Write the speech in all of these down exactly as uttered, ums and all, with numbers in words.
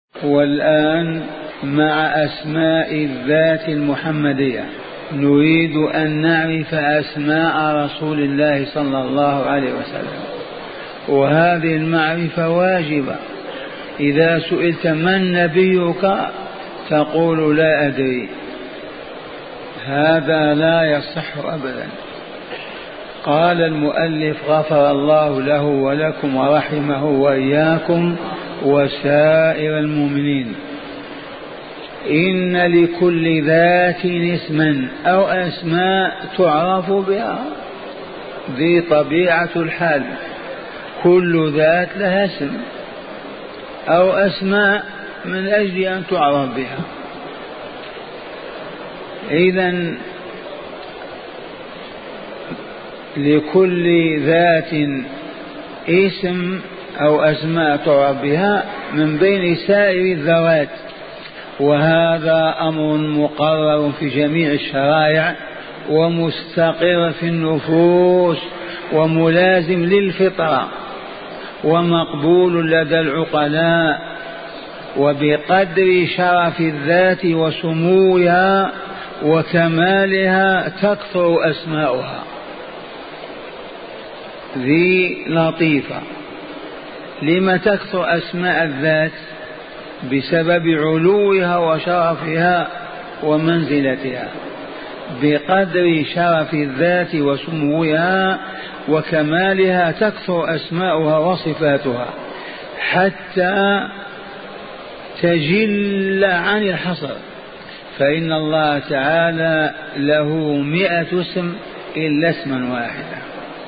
والآن مع أسماء الذات المحمدية نريد أن نعرف أسماء رسول الله صلى الله عليه وسلم، وهذه المعرفة واجبة. إذا سئلت من نبيك تقول لا أدري، هذا لا يصح أبدا. قال المؤلف غفر الله له ولكم ورحمه وإياكم وسائر المؤمنين: إن لكل ذات اسما أو أسماء تعرف بها، ذي طبيعة الحال، كل ذات لها اسم أو أسماء من أجل أن تعرف بها. إذن لكل ذات اسم أو أسماء تعرف بها من بين سائر الذوات، وهذا أمر مقرر في جميع الشرائع ومستقر في النفوس وملازم للفطرة ومقبول لدى العقلاء. وبقدر شرف الذات وسموها وكمالها تكثر أسماؤها. ذي لطيفة. لما تكثر أسماء الذات؟ بسبب علوها وشرفها ومنزلتها. بقدر شرف الذات وسموها وكمالها تكثر أسماؤها وصفاتها حتى تجل عن الحصر. فإن الله تعالى له مئة اسم إلا اسما واحدا،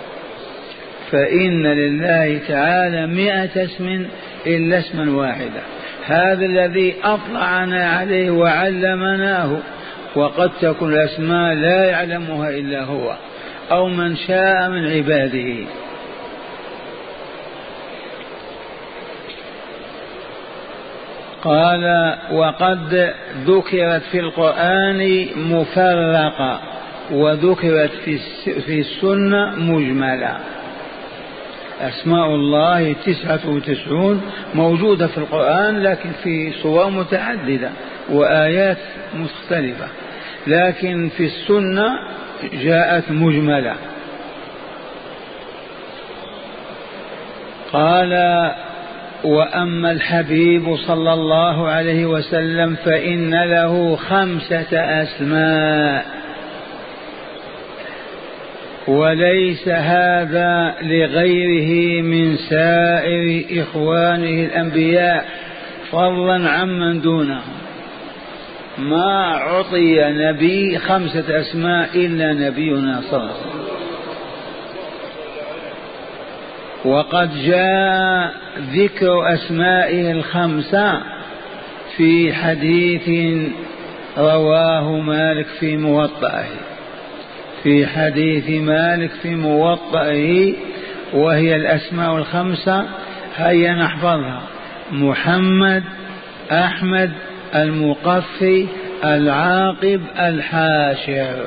فإن لله تعالى مئة اسم إلا اسما واحدا. هذا الذي أطلعنا عليه وعلمناه، وقد تكون الأسماء لا يعلمها إلا هو أو من شاء من عباده. قال: وقد ذكرت في القرآن مفرقة وذكرت في السنة مجملة. أسماء الله تسعة وتسعون موجودة في القرآن، لكن في صور متعددة وآيات مختلفة، لكن في السنة جاءت مجملة. قال: وأما الحبيب صلى الله عليه وسلم فإن له خمسة أسماء، وليس هذا لغيره من سائر إخوانه الأنبياء فضلا عمن دونهم. ما عطي نبي خمسة أسماء إلا نبينا صلى الله عليه وسلم. وقد جاء ذكر أسمائه الخمسة في حديث رواه مالك في موطئه، في حديث مالك في موطئه، وهي الأسماء الخمسة. هيا نحفظها: محمد، أحمد، المقفي، العاقب، الحاشر.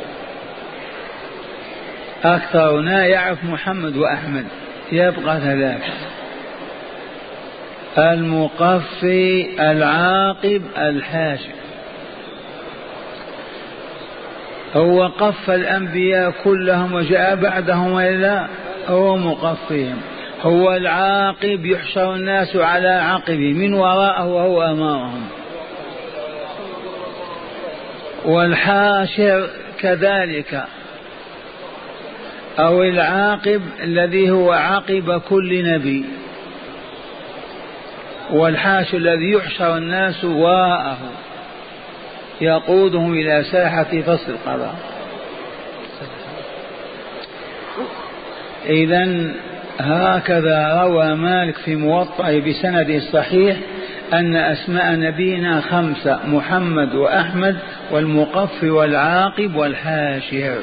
أكثرنا يعرف محمد وأحمد، يبقى ثلاثة: المقفي، العاقب، الحاشر. هو قف الأنبياء كلهم وجاء بعدهم وإلا هو مقفيهم. هو العاقب، يحشر الناس على عقبه من وراءه وهو أمامهم. والحاشر كذلك، أو العاقب الذي هو عقب كل نبي، والحاشر الذي يحشر الناس وراءه يقودهم إلى ساحة فصل القضاء. إذن هكذا روى مالك في موطئه بسند صحيح أن أسماء نبينا خمسة: محمد وأحمد والمقفي والعاقب والحاشر.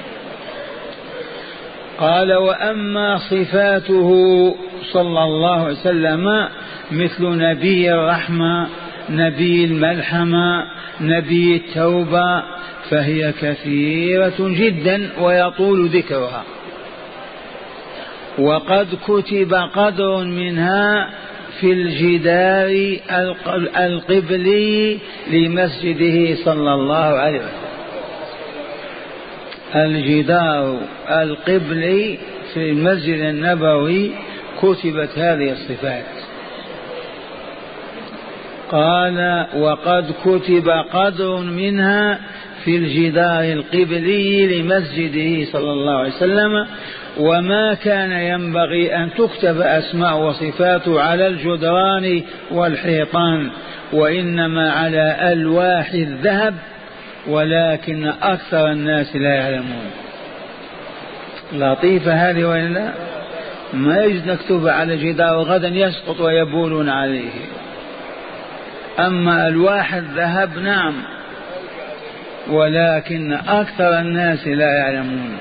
قال: وأما صفاته صلى الله عليه وسلم مثل نبي الرحمة، نبي الملحمة، نبي التوبة، فهي كثيرة جدا ويطول ذكرها، وقد كتب قدر منها في الجدار القبلي لمسجده صلى الله عليه وسلم. الجدار القبلي في المسجد النبوي كتبت هذه الصفات. قال وقد كتب قدر منها في الجدار القبلي لمسجده صلى الله عليه وسلم، وما كان ينبغي أن تكتب أسماء وصفاته على الجدران والحيطان، وإنما على ألواح الذهب، ولكن أكثر الناس لا يعلمون. لطيفة هذه وإلا ما يجد نكتب على جدار غدا يسقط ويبولون عليه. أما ألواح الذهب نعم، ولكن أكثر الناس لا يعلمون.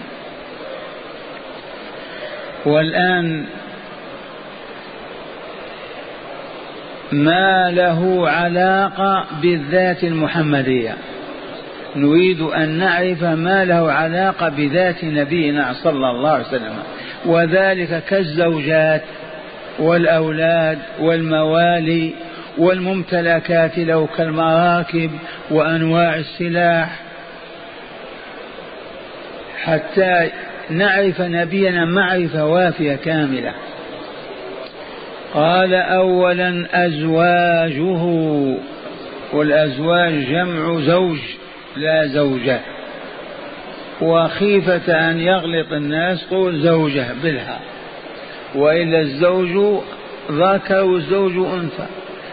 والآن ما له علاقة بالذات المحمدية، نريد أن نعرف ما له علاقة بذات نبينا صلى الله عليه وسلم، وذلك كالزوجات والأولاد والموالي والممتلكات له كالمراكب وأنواع السلاح، حتى نعرف نبينا معرفة وافية كاملة. قال أولا أزواجه، والأزواج جمع زوج لا زوجة، وخيفة أن يغلط الناس قول زوجة بالها، وإلا الزوج ذكر والزوج أنثى،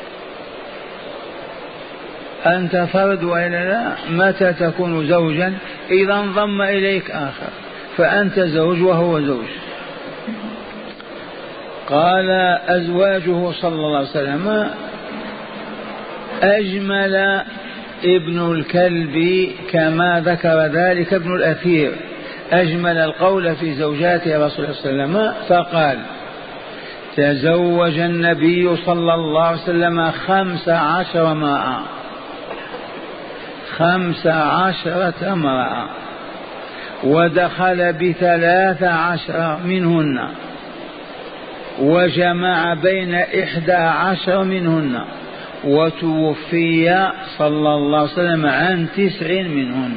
أنت فرد وإلا لا، متى تكون زوجا؟ إذا انضم إليك آخر فأنت زوج وهو زوج. قال أزواجه صلى الله عليه وسلم أجمل ابن الكلب كما ذكر ذلك ابن الأثير، أجمل القول في زوجاته رسول الله صلى الله عليه وسلم، فقال تزوج النبي صلى الله عليه وسلم خمس عشر امرأة، خمس عشرة امرأة، ودخل بثلاث عشر منهن، وجمع بين إحدى عشر منهن، وتوفي صلى الله عليه وسلم عن تسع منهن.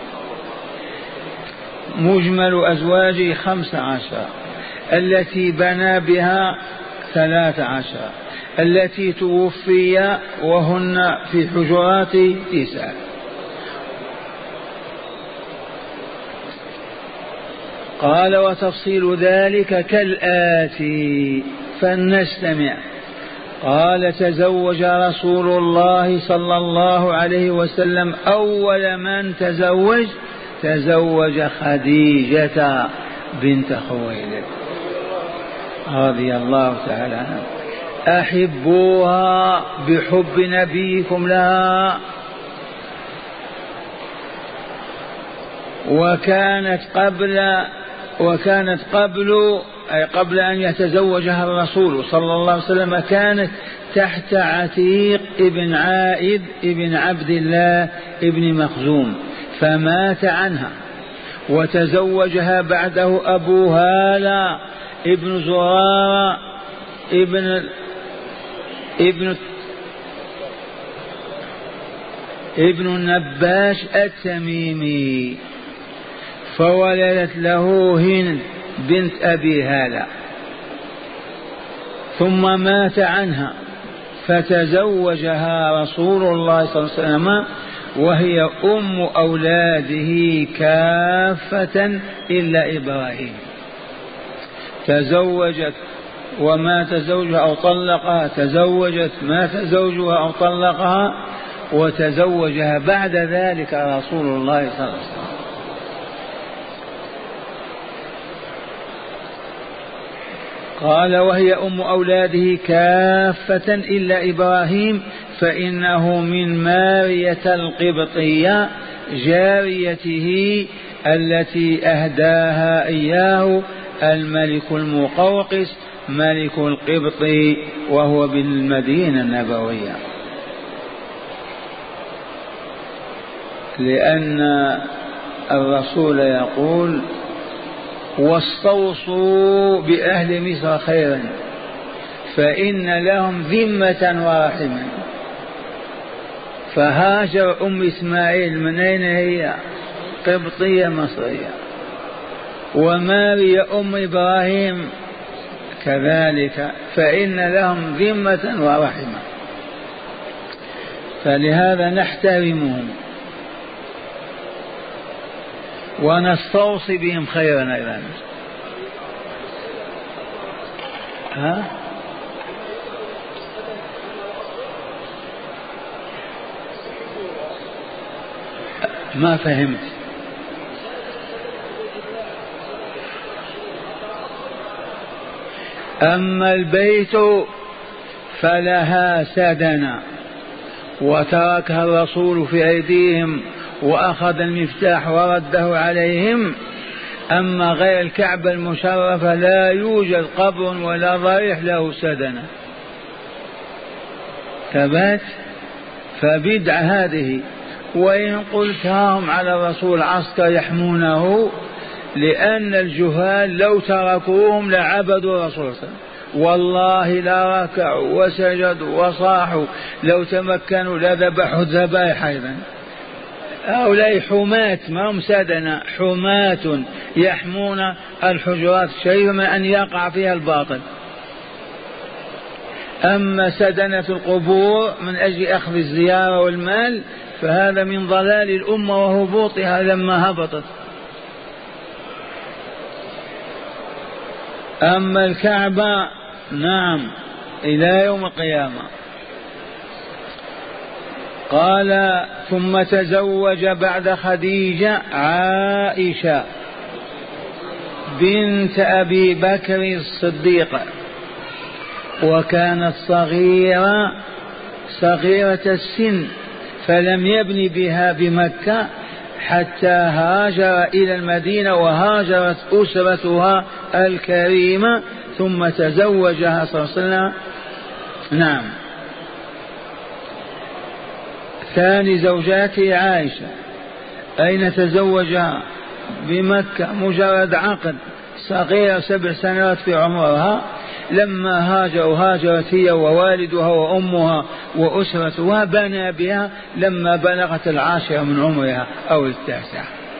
مجمل أزواجه خمس عشر، التي بنى بها ثلاث عشر، التي توفي وهن في حجرات تسع. قال وتفصيل ذلك كالآتي فلنستمع. قال تزوج رسول الله صلى الله عليه وسلم أول من تزوج تزوج خديجة بنت خويلد رضي الله تعالى عنها. أحبوها بحب نبيكم لها، وكانت قبل وكانت قبل أي قبل أن يتزوجها الرسول صلى الله عليه وسلم كانت تحت عتيق ابن عائد ابن عبد الله ابن مخزوم، فمات عنها، وتزوجها بعده أبو هالة ابن زرارة ابن ابن ابن النباش التميمي، فولدت له هند بنت أبي هالة، ثم مات عنها، فتزوجها رسول الله صلى الله عليه وسلم وهي أم أولاده كافة إلا إبراهيم. تزوجت ومات زوجها أو طلقها، تزوجت مات زوجها أو طلقها، وتزوجها بعد ذلك رسول الله صلى الله عليه وسلم. قال وهي أم أولاده كافة إلا إبراهيم، فإنه من مارية القبطية جاريته التي أهداها إياه الملك المقوقس ملك القبط وهو بالمدينة النبوية، لأن الرسول يقول واستوصوا بأهل مصر خيرا فإن لهم ذمة ورحما. فهاجر أم إسماعيل من أين هي؟ قبطية مصرية. وماريا أم إبراهيم كذلك، فإن لهم ذمة ورحمة. فلهذا نحترمهم ونستوصي بهم خيرا أيضا. ها؟ ما فهمت. أما البيت فلها سدنا وتركها الرسول في أيديهم وأخذ المفتاح ورده عليهم. أما غير الكعبة المشرفة لا يوجد قبر ولا ضريح له سدنا. ثبات. فبدع هذه. وإن قلت هم على الرسول عسكر يحمونه، لأن الجهال لو تركوهم لعبدوا الرسول صلى الله عليه وسلم، والله لا ركعوا وسجدوا وصاحوا، لو تمكنوا لذبحوا الذبائح أيضا. هؤلاء حماة ما هم سادنا، حماة يحمون الحجرات الشريفة من أن يقع فيها الباطل. أما سدنة القبور من أجل أخذ الزيارة والمال فهذا من ضلال الأمة وهبوطها لما هبطت. أما الكعبة نعم إلى يوم القيامة. قال ثم تزوج بعد خديجة عائشة بنت أبي بكر الصديق، وكانت صغيرة صغيرة السن، فلم يبن بها بمكة حتى هاجر إلى المدينة وهاجرت أسرتها الكريمة، ثم تزوجها صلى الله عليه وسلم. نعم. ثاني زوجاته عائشة، أين تزوجها؟ بمكة، مجرد عقد، صغيرة سبع سنوات في عمرها. لما هاجروا هاجرت هي ووالدها وأمها وأسرتها، بنى بها لما بلغت العاشرة من عمرها أو التاسعة.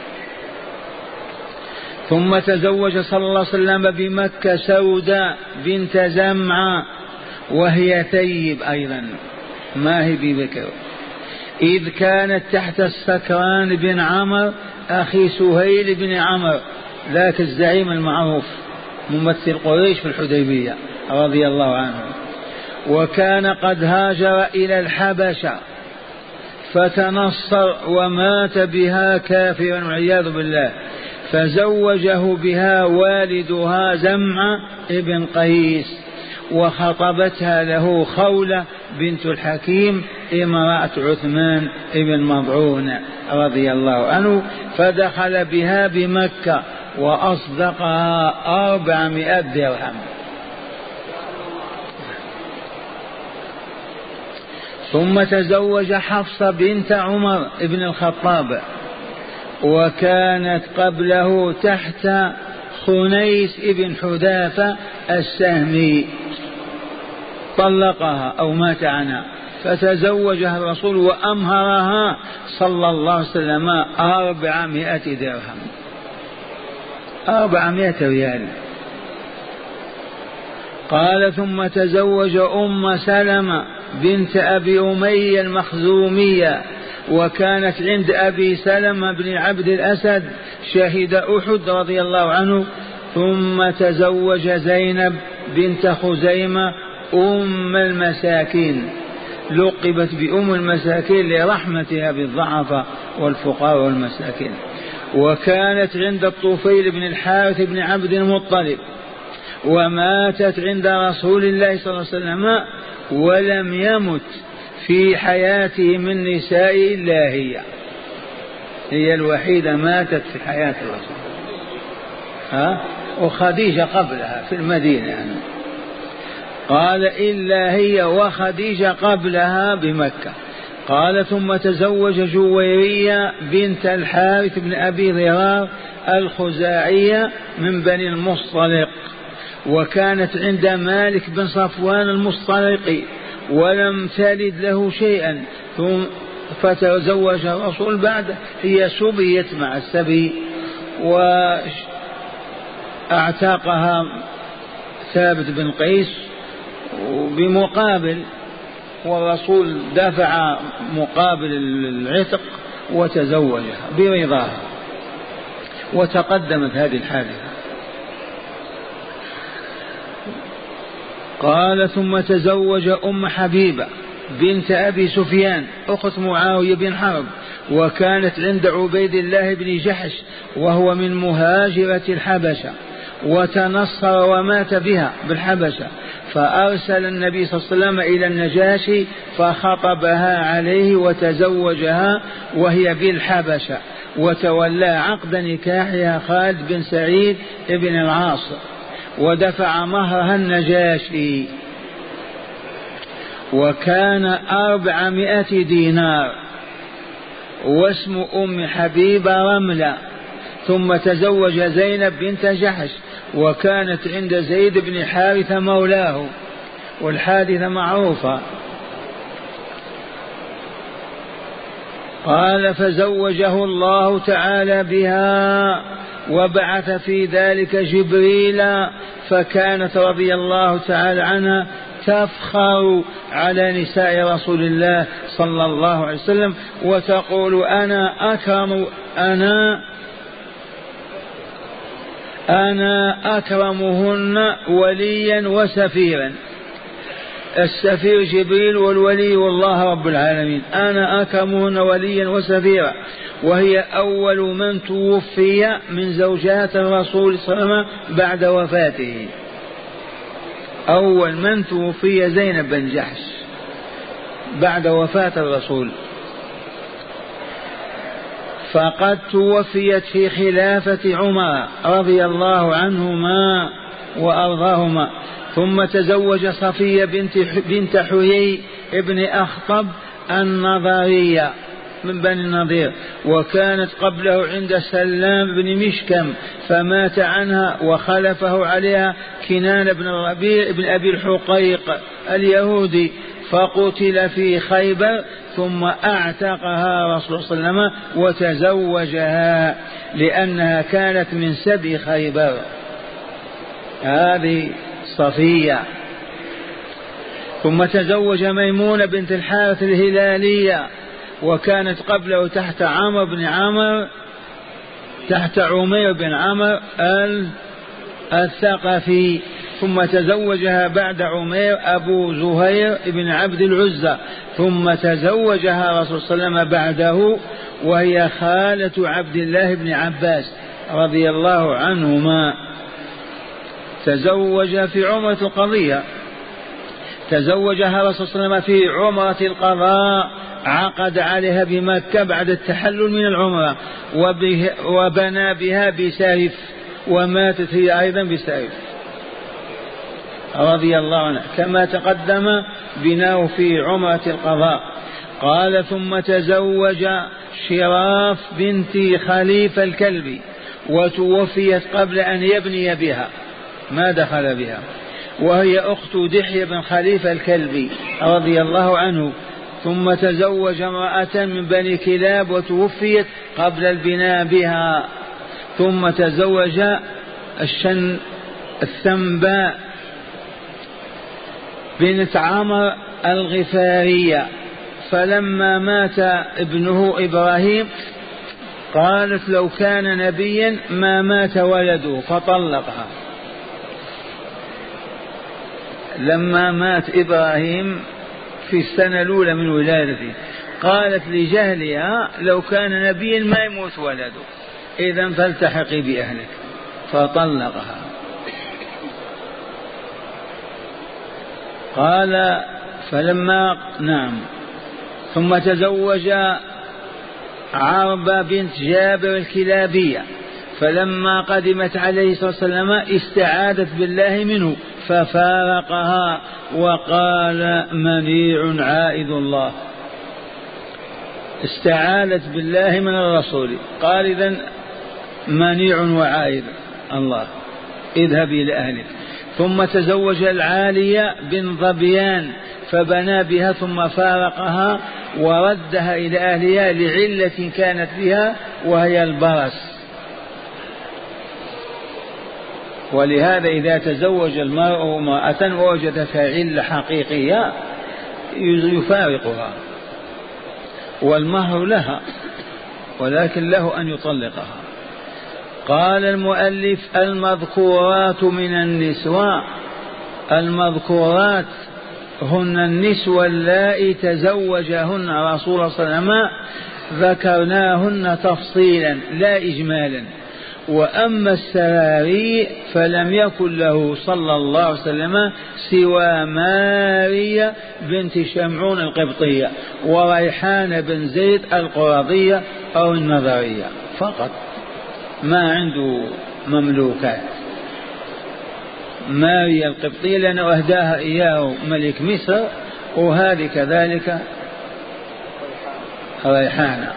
ثم تزوج صلى الله عليه وسلم بمكة سوداء بنت زمعة، وهي ثيب أيضا ما هي ببكر، إذ كانت تحت السكران بن عمرو أخي سهيل بن عمرو ذاك الزعيم المعروف ممثل قريش في الحديبية رضي الله عنه. وكان قد هاجر إلى الحبشة فتنصر ومات بها كافرا والعياذ بالله، فزوجه بها والدها زمعة ابن قيس، وخطبتها له خولة بنت الحكيم امرأة عثمان ابن مضعون رضي الله عنه، فدخل بها بمكة وأصدقها أربعمائة درهم. ثم تزوج حفصة بنت عمر ابن الخطاب، وكانت قبله تحت خنيس ابن حذافة السهمي، طلقها أو مات عنها، فتزوجها الرسول وأمهرها صلى الله عليه وسلم أربعمائة درهم، أربعمائة ريال. قال ثم تزوج أم سلمة بنت أبي أمية المخزومية، وكانت عند أبي سلمة بن عبد الأسد شهد أحد رضي الله عنه. ثم تزوج زينب بنت خزيمة أم المساكين، لقبت بأم المساكين لرحمتها بالضعفاء والفقراء والمساكين، وكانت عند الطفيل بن الحارث بن عبد المطلب، وماتت عند رسول الله صلى الله عليه وسلم، ولم يمت في حياته من نساء إلا هي، هي الوحيدة ماتت في حياة الرسول، ها؟ وخديجة قبلها في المدينة يعني. قال إلا هي وخديجة قبلها بمكة. قال ثم تزوج جويرية بنت الحارث بن أبي ضرار الخزاعية من بني المصطلق، وكانت عند مالك بن صفوان المصطلقي ولم تلد له شيئا، ثم فتزوج الرسول بعد، هي سبيت مع السبي واعتقها ثابت بن قيس بمقابل، والرسول دفع مقابل العتق وتزوجها برضاها، وتقدمت هذه الحادثة. قال ثم تزوج أم حبيبة بنت أبي سفيان أخت معاوية بن حرب، وكانت عند عبيد الله بن جحش وهو من مهاجرة الحبشة، وتنصر ومات بها بالحبشة، فأرسل النبي صلى الله عليه وسلم إلى النجاشي فخطبها عليه وتزوجها وهي بالحبشة، وتولى عقد نكاحها خالد بن سعيد بن العاص، ودفع مهرها النجاشي، وكان أربعمائة دينار، واسم أم حبيبة رملة. ثم تزوج زينب بنت جحش، وكانت عند زيد بن حارثة مولاه، والحادثة معروفة. قال فزوجه الله تعالى بها وبعث في ذلك جبريل، فكانت رضي الله تعالى عنها تفخر على نساء رسول الله صلى الله عليه وسلم وتقول أنا أكرم أنا أنا أكرمهن وليا وسفيرا. السفير جبريل والولي والله رب العالمين، أنا أكرمهن وليا وسفيرا، وهي أول من توفي من زوجات الرسول صلى الله عليه وسلم بعد وفاته. أول من توفي زينب بن جحش بعد وفاة الرسول، فقد توفيت في خلافة عمر رضي الله عنهما وأرضاهما. ثم تزوج صفية بنت, بنت حيي ابن أخطب النضرية من بني النضير، وكانت قبله عند سلام بن مشكم فمات عنها، وخلفه عليها كنان بن الربيع بن أبي الحقيق اليهودي فقتل في خيبر، ثم اعتقها رسول الله صلى الله عليه وسلم وتزوجها لأنها كانت من سبي خيبر. هذه صفية. ثم تزوج ميمونة بنت الحارث الهلالية، وكانت قبله تحت عمرو بن عمرو تحت عمير بن عمرو الثقفي. ثم تزوجها بعد عمير أبو زهير بن عبد العزى، ثم تزوجها رسول صلى الله عليه وسلم بعده، وهي خالة عبد الله بن عباس رضي الله عنهما. تزوج في عمرة القضية، تزوجها رسول صلى الله عليه وسلم في عمرة القضاء، عقد عليها بمكة بعد التحلل من العمرة، وبنى بها بسيف، وماتت هي أيضا بسيف رضي الله عنه كما تقدم بناه في عمرة القضاء. قال ثم تزوج شراف بنت خليفة الكلبي، وتوفيت قبل أن يبني بها، ما دخل بها، وهي أخت دحية بن خليفة الكلبي رضي الله عنه. ثم تزوج امرأة من بني كلاب، وتوفيت قبل البناء بها. ثم تزوج الشن الثنباء بنت عمرو الغفارية، فلما مات ابنه إبراهيم قالت لو كان نبيا ما مات ولده، فطلقها. لما مات إبراهيم في السنة الأولى من ولادته قالت لجهلها لو كان نبيا ما يموت ولده، إذن فالتحقي بأهلك، فطلقها. قال فلما نعم ثم تزوج عربة بنت جابر الكلابية، فلما قدمت عليه الصلاة والسلام استعاذت بالله منه ففارقها، وقال منيع عائذ الله. استعاذت بالله من الرسول، قال إذن منيع وعائذ الله، اذهبي لأهلك. ثم تزوج العالية بن ظبيان فبنى بها ثم فارقها وردها إلى أهلها لعلة كانت بها وهي البرص. ولهذا إذا تزوج المرء امرأة ووجد فيها علة حقيقية يفارقها، والمهر لها ولكن له أن يطلقها. قال المؤلف: المذكورات من النسوة، المذكورات هن النسوة اللائي تزوجهن رسول الله صلى الله عليه وسلم، ذكرناهن تفصيلا لا إجمالا. وأما السراري فلم يكن له صلى الله عليه وسلم سوى ماريا بنت شمعون القبطية وريحان بن زيد القرظية أو النظرية فقط، ما عنده مملوكات. ماريا القبطية لأنه أهداها إياه ملك مصر، وهذه كذلك ريحانة.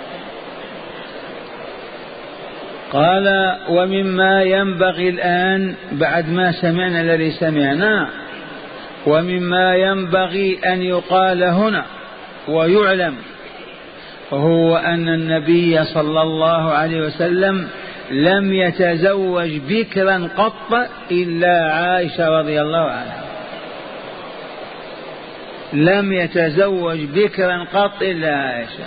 قال: ومما ينبغي الآن بعد ما سمعنا الذي سمعنا، ومما ينبغي أن يقال هنا ويعلم هو أن النبي صلى الله عليه وسلم لم يتزوج بكرا قط إلا عائشة رضي الله عنها. لم يتزوج بكرا قط إلا عائشة.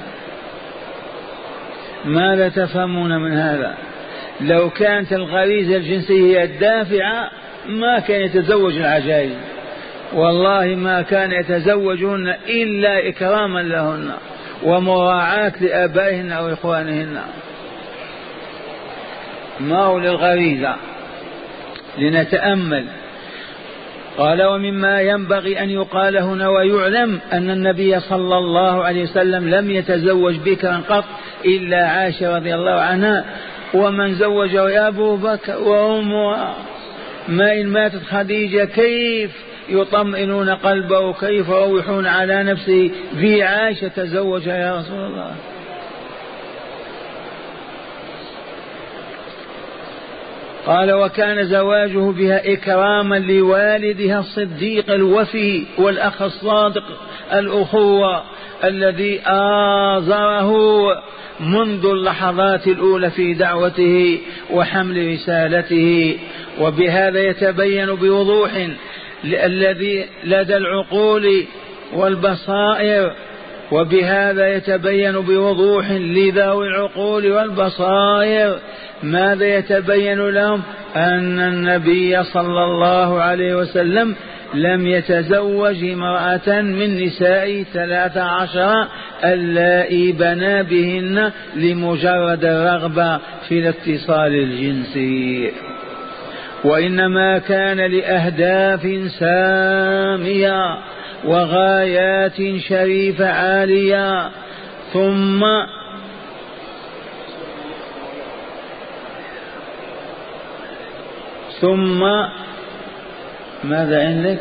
ماذا تفهمون من هذا؟ لو كانت الغريزة الجنسية الدافعة ما كان يتزوج العجائز، والله ما كان يتزوجون إلا إكراما لهن ومراعاة لآبائهن أو إخوانهن، ما هو للغريزة. لنتأمل. قال: ومما ينبغي أن يقال هنا ويعلم أن النبي صلى الله عليه وسلم لم يتزوج بكرا قط إلا عائشة رضي الله عنها، ومن زوجه يا أبو بكر وأمها. ما إن ماتت خديجة كيف يطمئنون قلبه وكيف يروحون على نفسه في عائشة تزوجها يا رسول الله. قال: وكان زواجه بها إكراما لوالدها الصديق الوفي والأخ الصادق الأخوة الذي آزره منذ اللحظات الأولى في دعوته وحمل رسالته. وبهذا يتبين بوضوح الذي لدى العقول والبصائر وبهذا يتبين بوضوح لذوي العقول والبصائر. ماذا يتبين لهم؟ أن النبي صلى الله عليه وسلم لم يتزوج امرأة من نساء ثلاث عشر اللائي بنى بهن لمجرد الرغبة في الاتصال الجنسي، وإنما كان لأهداف سامية وغايات شريفة عالية. ثم ثم ماذا عندك؟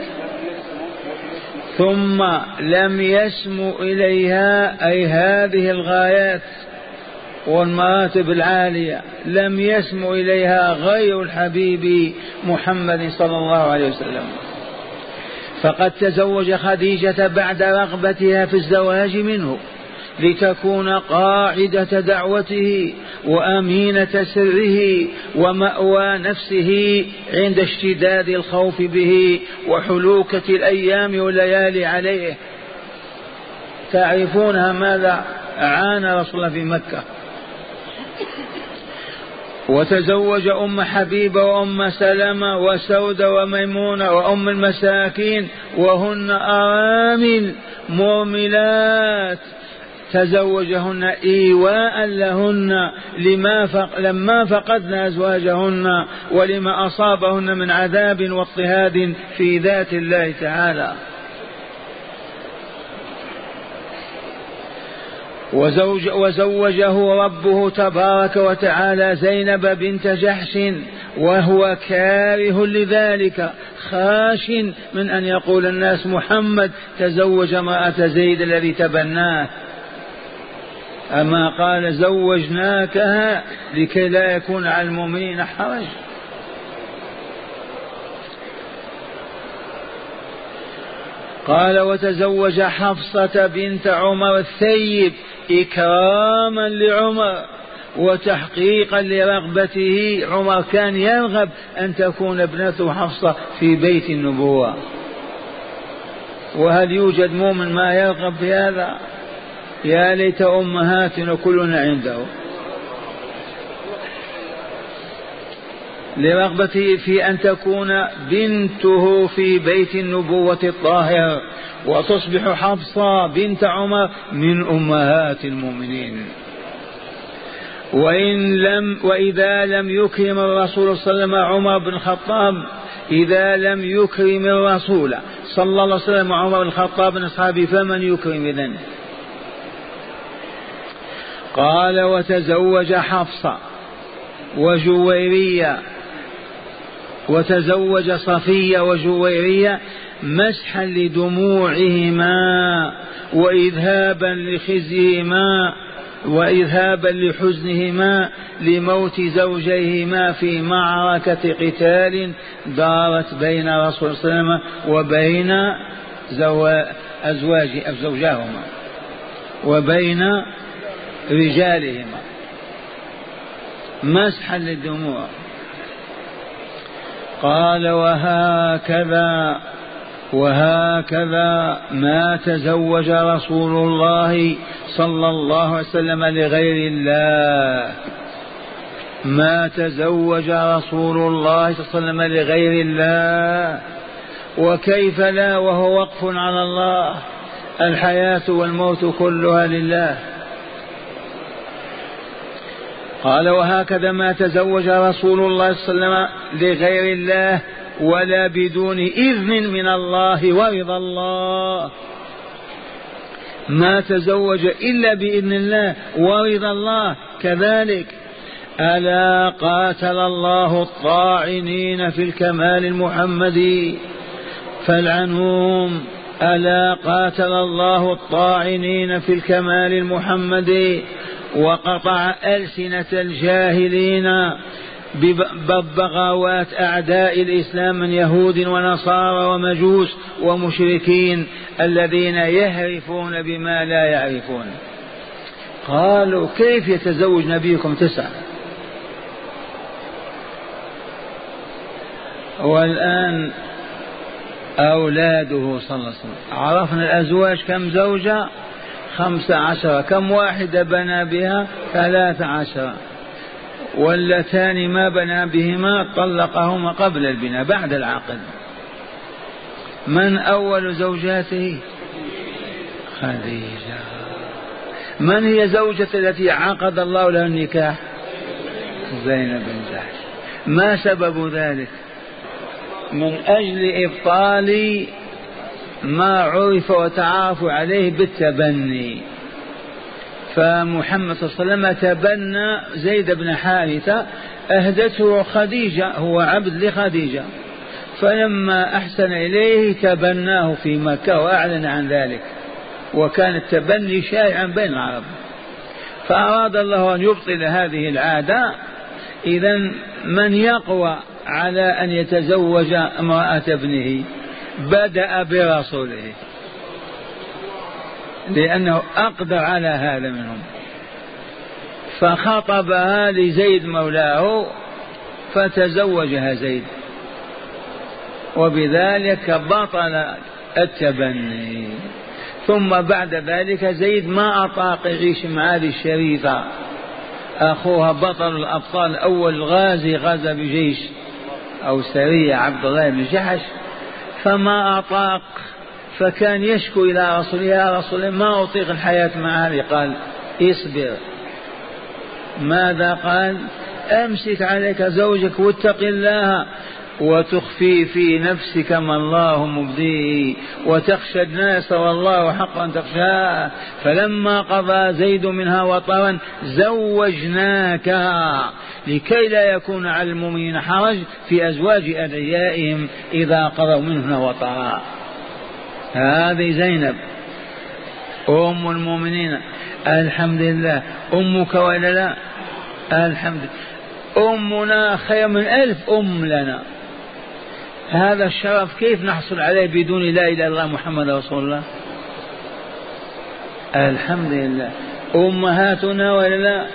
ثم لم يسمو إليها، أي هذه الغايات والمراتب العالية لم يسمو إليها غير الحبيب محمد صلى الله عليه وسلم. فقد تزوج خديجة بعد رغبتها في الزواج منه لتكون قاعدة دعوته وأمينة سره ومأوى نفسه عند اشتداد الخوف به وحلوكة الأيام والليالي عليه. تعرفونها ماذا عانى رسول الله في مكة. وتزوج أم حبيبة وأم سلمة وسودة وميمونة وأم المساكين وهن أرامل مؤملات تزوجهن إيواء لهن لما فق لما فقدن أزواجهن ولما أصابهن من عذاب واضطهاد في ذات الله تعالى. وزوج وزوجه ربه تبارك وتعالى زينب بنت جحش وهو كاره لذلك خاش من أن يقول الناس محمد تزوج امرأة زيد الذي تبناه، أما قال زوجناكها لكي لا يكون على المؤمنين حرج. قال وتزوج حفصة بنت عمر الثيب إكراما لعمر وتحقيقا لرغبته. عمر كان يرغب أن تكون ابنته حفصة في بيت النبوة، وهل يوجد مؤمن ما يرغب بهذا؟ يا ليت أمهاتنا كلنا عنده. لرغبته في أن تكون بنته في بيت النبوة الطاهر وتصبح حفصة بنت عمر من أمهات المؤمنين. وإن لم وإذا لم يكرم الرسول صلى الله عليه وسلم عمر بن الخطاب، إذا لم يكرم الرسول صلى الله عليه وسلم عمر بن الخطاب من أصحابه فمن يكرم إذن؟ قال وتزوج حفصة وجويرية، وتزوج صفية وجويرية مسحا لدموعهما وإذهابا لخزيهما وإذهابا لحزنهما لموت زوجيهما في معركة قتال دارت بين رسول صلى الله عليه وسلم وبين أزواج زوجاهما وبين رجالهما مسحا للدموع. قال وهكذا وهكذا ما تزوج رسول الله صلى الله عليه وسلم لغير الله، ما تزوج رسول الله صلى الله عليه وسلم لغير الله، وكيف لا وهو وقف على الله، الحياة والموت كلها لله. قال وهكذا ما تزوج رسول الله صلى الله عليه وسلم لغير الله ولا بدون إذن من الله ورضا الله، ما تزوج إلا بإذن الله ورضا الله كذلك. ألا قاتل الله الطاعنين في الكمال المحمدي فالعنهم، ألا قاتل الله الطاعنين في الكمال المحمدي وقطع ألسنة الجاهلين ببغاوات أعداء الإسلام من يهود ونصارى ومجوس ومشركين الذين يهرفون بما لا يعرفون. قالوا كيف يتزوج نبيكم تسعة والآن أولاده صلى الله عليه وسلم؟ عرفنا الأزواج كم زوجة؟ خمسة عشر. كم واحدة بنى بها؟ ثلاثة عشر. واللتان ما بنى بهما طلقهما قبل البناء بعد العقد. من أول زوجاته؟ خديجة. من هي زوجة التي عقد الله لها النكاح؟ زينب بن جحش. ما سبب ذلك؟ من أجل إبطال ما عرف وتعارف عليه بالتبني. فمحمد صلى الله عليه وسلم تبنى زيد بن حارثة، أهدته خديجة، هو عبد لخديجة، فلما أحسن إليه تبناه في مكة وأعلن عن ذلك، وكان التبني شائعا بين العرب. فأراد الله أن يبطل هذه العادة. إذن من يقوى على أن يتزوج امرأة ابنه؟ بدأ برسوله لأنه أقدر على هذا منهم، فخطبها لزيد مولاه فتزوجها زيد، وبذلك بطل التبني. ثم بعد ذلك زيد ما أطاق يعيش مع هذه الشريفة، أخوها بطل الأبطال أول غازي غزا بجيش أو سرية عبد الله بن جحش، فما أطاق، فكان يشكو إلى رسول الله: يا رسول الله ما أطيق الحياة مع هذه. قال: اصبر. ماذا قال؟ أمسك عليك زوجك واتق الله وتخفي في نفسك ما الله مبديه وتخشى الناس والله حق أن تخشاه، فلما قضى زيد منها وطرا زوجناكها لكي لا يكون على المؤمنين حرج في أزواج أدعيائهم إذا قضوا منهن وطرا. هذه زينب أم المؤمنين، الحمد لله. أمك ولا لا؟ الحمد لله. أمنا خير من ألف أم لنا. هذا الشرف كيف نحصل عليه بدون لا إله إلا الله محمد رسول الله؟ الحمد لله. أمهاتنا ولا لا؟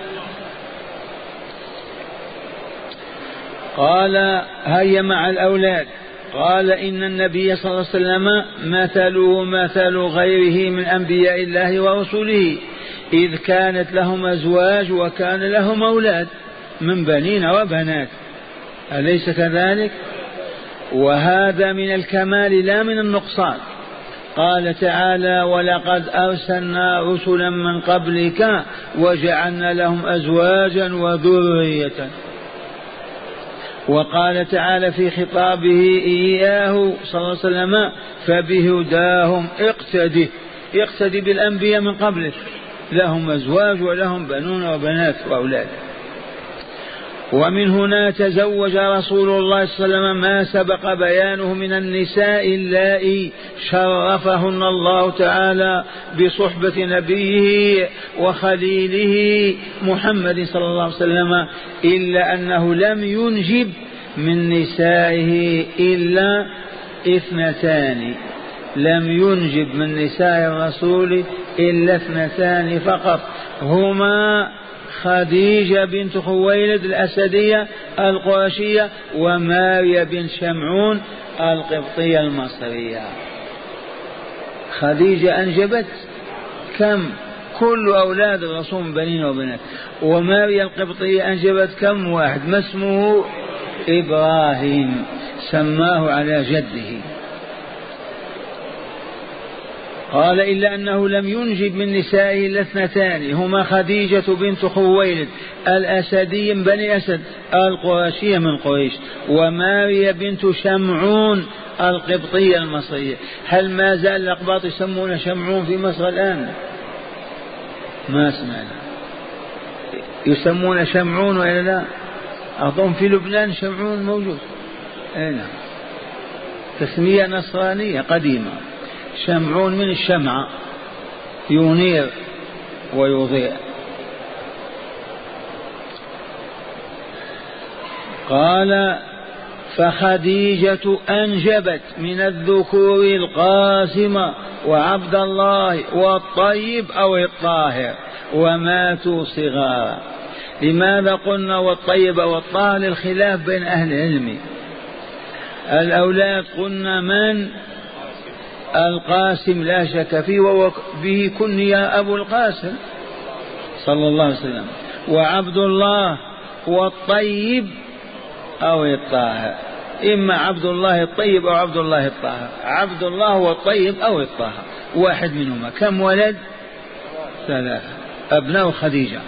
قال هيا مع الأولاد. قال إن النبي صلى الله عليه وسلم مثله مثل غيره من أنبياء الله ورسله، إذ كانت لهم أزواج وكان لهم أولاد من بنين وبنات، أليس كذلك؟ وهذا من الكمال لا من النقصان. قال تعالى ولقد أرسلنا رسلا من قبلك وجعلنا لهم أزواجا وذرية. وقال تعالى في خطابه إياه صلى الله عليه وسلم فبهداهم اقتدي، اقتدي بالأنبياء من قبلك، لهم أزواج ولهم بنون وبنات وأولاد. ومن هنا تزوج رسول الله صلى الله عليه وسلم ما سبق بيانه من النساء اللائي شرفهن الله تعالى بصحبة نبيه وخليله محمد صلى الله عليه وسلم، إلا أنه لم ينجب من نسائه إلا اثنتان، لم ينجب من نساء الرسول إلا اثنتان فقط، هما خديجة بنت خويلد الأسدية القرشية وماريا بنت شمعون القبطية المصرية. خديجة أنجبت كم؟ كل أولاد الرسول بنين وبنات. وماريا القبطية أنجبت كم؟ واحد، ما اسمه؟ إبراهيم، سماه على جده. قال إلا أنه لم ينجب من نسائه إلا اثنتان، هما خديجة بنت خويلد الأسدي من بني أسد القرشية من قريش، وماريا بنت شمعون القبطية المصرية. هل ما زال الأقباط يسمون شمعون في مصر الآن؟ ما سمعنا يسمون شمعون وإلا لا؟ أظن في لبنان شمعون موجود. أين؟ تسمية نصرانية قديمة. شمعون من الشمعة، ينير ويضيء. قال فخديجة أنجبت من الذكور القاسم وعبد الله والطيب أو الطاهر وماتوا صغارا. لماذا قلنا والطيب أو الطاهر؟ للخلاف بين أهل العلم. الأولاد قلنا من؟ القاسم لا شك فيه، وبه كني أبو القاسم صلى الله عليه وسلم. وعبد الله والطيب أو الطاهر، إما عبد الله الطيب أو عبد الله الطاهر. عبد الله والطيب أو الطاهر، واحد منهما. كم ولد؟ ثلاثة، أبناء خديجة.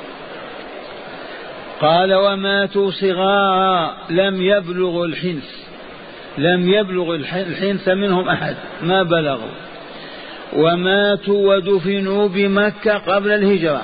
قال وماتوا صغارا لم يبلغوا الحنث، لم يبلغ الحنث منهم أحد، ما بلغوا. وماتوا ودفنوا بمكة قبل الهجرة.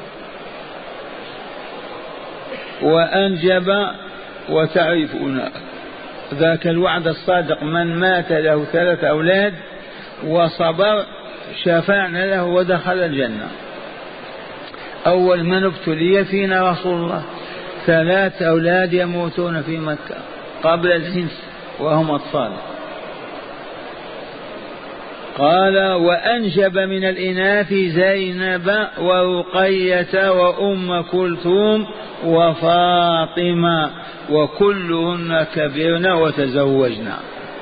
وأنجب، وتعرفون ذاك الوعد الصادق، من مات له ثلاث أولاد وصبر شفعنا له ودخل الجنة. أول من ابتلي فينا رسول الله، ثلاث أولاد يموتون في مكة قبل الحنث وهم أطفال. قال وأنجب من الإناث زينب ورقية وأم كلثوم وفاطمة وكلهن كبرن وتزوجنا.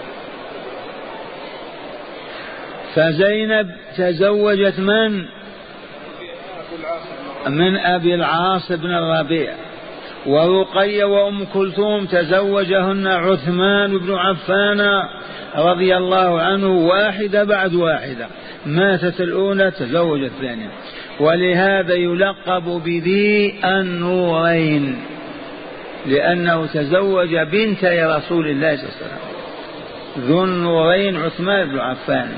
فزينب تزوجت من؟ من أبي العاص بن الربيع. ورقية وأم كلثوم تزوجهن عثمان بن عفان رضي الله عنه، واحدة بعد واحدة، ماتت الأولى تزوج الثانية. ولهذا يلقب بذي النورين، لأنه تزوج بنتي رسول الله صلى الله عليه وسلم، ذو النورين عثمان بن عفان.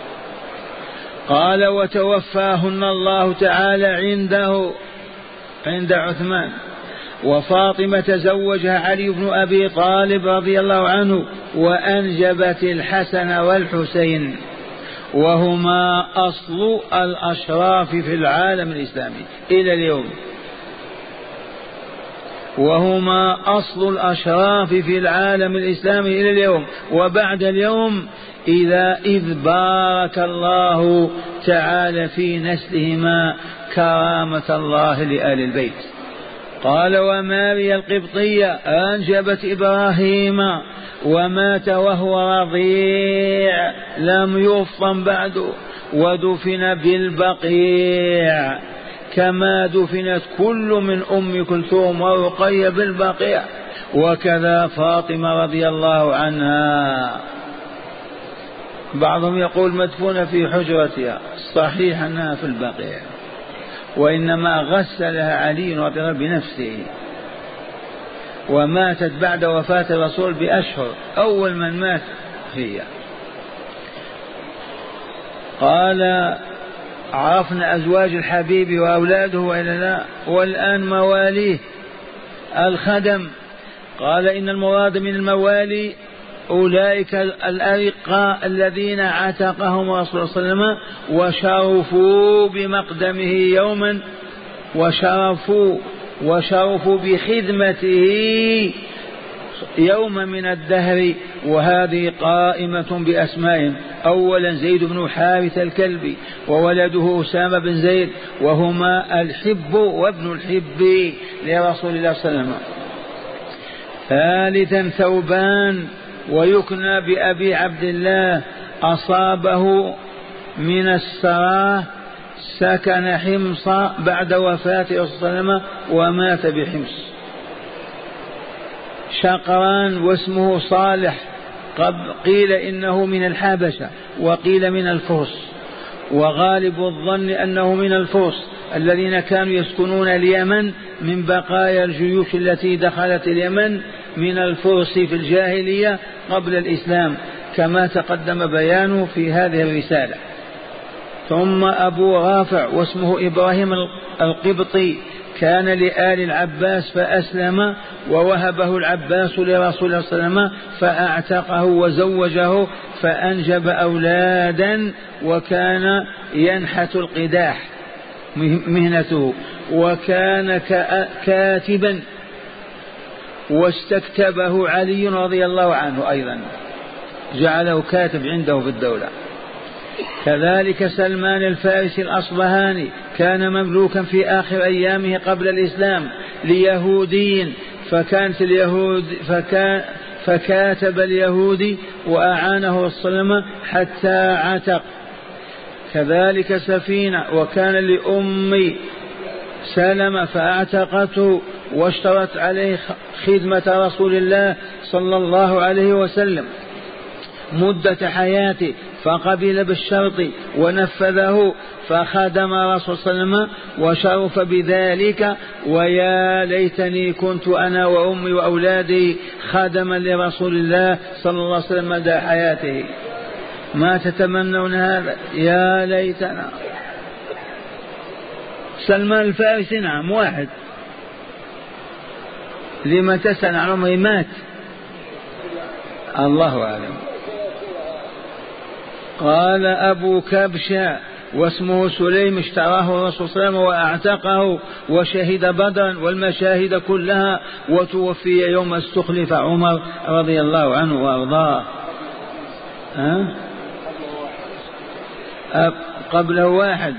قال وتوفاهن الله تعالى عنده عند عثمان. وفاطمة تزوجها علي بن أبي طالب رضي الله عنه، وأنجبت الحسن والحسين، وهما أصل الأشراف في العالم الإسلامي إلى اليوم. وهما أصل الأشراف في العالم الإسلامي إلى اليوم وبعد اليوم، إذا إذ بارك الله تعالى في نسلهما كرامة الله لآل البيت. قال وماريا القبطية أنجبت إبراهيم ومات وهو رضيع لم يفطم بعد، ودفن بالبقيع كما دفنت كل من أم كلثوم ورقية بالبقيع، وكذا فاطمة رضي الله عنها. بعضهم يقول مدفونة في حجرتها، صحيح أنها في البقيع، وإنما غسلها علي رضي الله بنفسه، وماتت بعد وفاة الرسول بأشهر، أول من مات هي. قال عرفنا أزواج الحبيب وأولاده وإلا لا، والآن مواليه الخدم. قال إن المراد من الموالي أولئك الأرقاء الذين عتقهم رسول الله صلى الله عليه وسلم وشرفوا بمقدمه يوما، وشرفوا وشرفوا بخدمته يوم من الدهر. وهذه قائمة بأسمائهم: أولا زيد بن حارث الكلبي، وولده أسامة بن زيد، وهما الحب وابن الحب لرسول الله صلى الله عليه وسلم. ثالثا ثوبان، ويكنى بأبي عبد الله، أصابه من السراء، سكن حمص بعد وفاة رسول الله صلى الله عليه وسلم ومات بحمص. شقران واسمه صالح، قيل إنه من الحبشة وقيل من الفرس، وغالب الظن أنه من الفرس الذين كانوا يسكنون اليمن من بقايا الجيوش التي دخلت اليمن من الفرس في الجاهلية قبل الإسلام، كما تقدم بيانه في هذه الرسالة. ثم أبو رافع واسمه إبراهيم القبطي، كان لآل العباس فأسلم، ووهبه العباس لرسول الله صلى الله عليه وسلم فأعتقه وزوجه فأنجب أولادا، وكان ينحت القداح مهنته، وكان كاتبا واستكتبه علي رضي الله عنه أيضا، جعله كاتب عنده في الدولة. كذلك سلمان الفارسي الأصبهاني، كان مملوكا في آخر أيامه قبل الإسلام ليهودي، فكانت اليهود فكان فكاتب اليهودي وأعانه الصلمة حتى عتق. كذلك سفينة، وكان لأم سلمة فأعتقته واشترت عليه خدمة رسول الله صلى الله عليه وسلم مدة حياته، فقبل بالشرط ونفذه، فخدم رسول صلى الله عليه وسلم وشرف بذلك. ويا ليتني كنت أنا وأمي وأولادي خدما لرسول الله صلى الله عليه وسلم مدى حياته. ما تتمنون هذا؟ يا ليتنا. سلمان الفارسي نعم واحد، لما تسأل عن عمري؟ مات، الله أعلم. قال أبو كبشة واسمه سليم، اشتراه الرسول صلى الله عليه وسلم وأعتقه وشهد بدرا والمشاهد كلها، وتوفي يوم استخلف عمر رضي الله عنه وأرضاه. أه؟ قبله واحد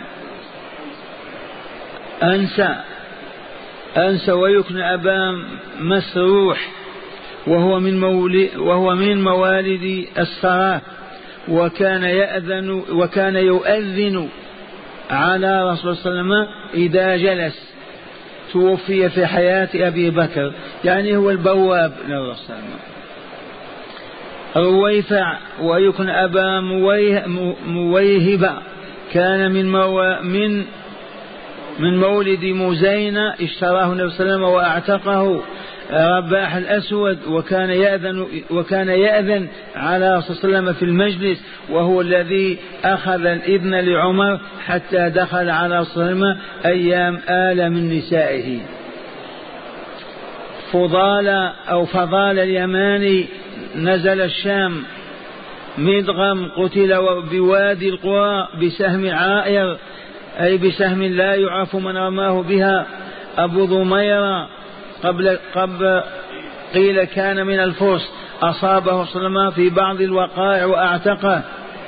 أنسى أنسى ويكنى أبا مسروح، وهو من مولد وهو من موالد السراء، وكان يأذن وكان يؤذن على رسول الله صلى الله عليه وسلم إذا جلس. توفي في حياة أبي بكر، يعني هو البواب للرسول صلى الله عليه وسلم. رويفع ويكن أبا مويه مويهبة، كان من مو من من مولد مزينة، اشتراه النبي صلى الله عليه وسلم وأعتقه. رباح الأسود، وكان يأذن وكان يأذن على رسول الله صلى الله عليه وسلم في المجلس، وهو الذي أخذ الإذن لعمر حتى دخل على رسول الله صلى الله عليه وسلم أيام آل من نسائه. فضال أو فضال اليماني نزل الشام. مدغم قتل بوادي القرى بسهم عائر، أي بسهم لا يعرف من رماه بها. أبو ضميرة قبل, قبل قيل كان من الفرس، أصابه صلى الله عليه وسلم في بعض الوقائع وأعتقه.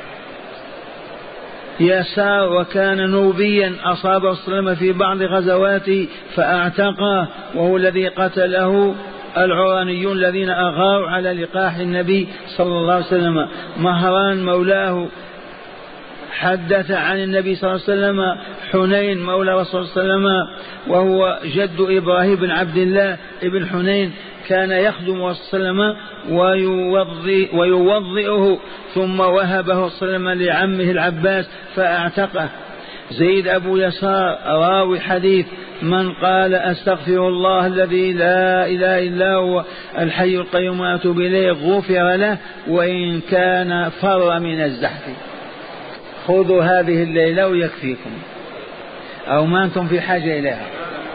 يسار وكان نوبيا، أصابه صلى الله عليه وسلم في بعض غزواته فأعتقه، وهو الذي قتله العرانيون الذين أغاروا على لقاح النبي صلى الله عليه وسلم. مهران مولاه حدث عن النبي صلى الله عليه وسلم. حنين مولى رسول صلى الله عليه وسلم وهو جد إبراهيم بن عبد الله ابن حنين كان يخدم رسول صلى الله عليه وسلم ويوضئه، ثم وهبه صلى الله عليه وسلم لعمه العباس فأعتقه. زيد أبو يسار راوي حديث من قال أستغفر الله الذي لا إله إلا هو الحي القيوم وأتوب إليه غفر له وإن كان فر من الزحف. خذوا هذه الليلة ويكفيكم، أو ما أنتم في حاجة إليها.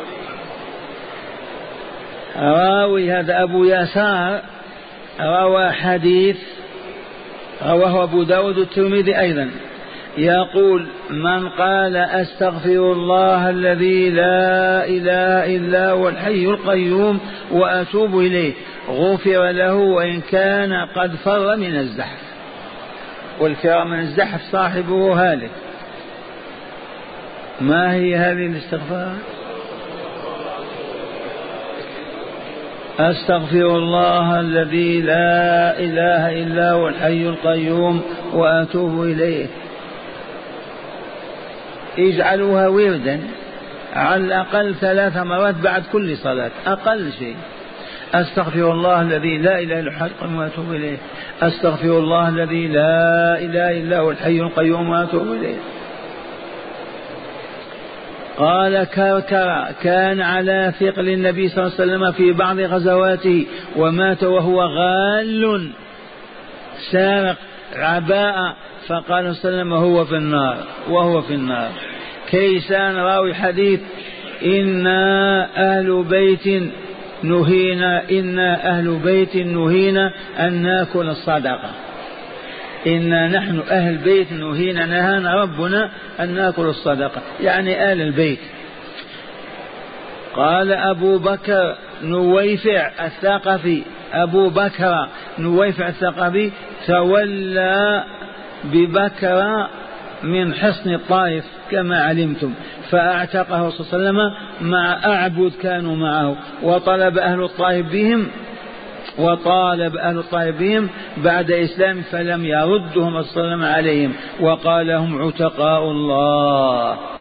راوي هذا أبو يسار روى حديث رواه أبو داود والترمذي أيضا، يقول من قال أستغفر الله الذي لا إله إلا هو الحي القيوم وأتوب إليه غفر له وإن كان قد فر من الزحف. والفرار من الزحف صاحبه هالك. ما هي هذه الاستغفار؟ أستغفر الله الذي لا إله إلا هو الحي القيوم وأتوب إليه. اجعلوها وردا على الأقل ثلاث مرات بعد كل صلاة، أقل شيء. أستغفر الله الذي لا إله إلا هو الحي القيوم وأتوب إليه. أستغفر الله الذي لا إله إلا هو الحي القيوم وأتوب إليه. قال كركر كان على ثقل النبي صلى الله عليه وسلم في بعض غزواته ومات وهو غال سارق عباء، فقال صلى الله عليه وسلم هو في النار وهو في النار. كيسان راوي حديث إنا أهل بيت نهينا إنا أهل بيت نهينا أن نأكل الصدقة. إنا نحن أهل بيت نهينا نهانا ربنا أن نأكل الصدقة، يعني آل البيت. قال أبو بكر نويفع الثقفي أبو بكر نويفع الثقفي تولى ببكر من حصن الطائف كما علمتم، فأعتقه صلى الله عليه وسلم مع أعبد كانوا معه، وطلب أهل الطائف بهم وطالب أهل الطائف بهم بعد إسلام فلم يردهم الصلاة عليهم، وقال هم عتقاء الله.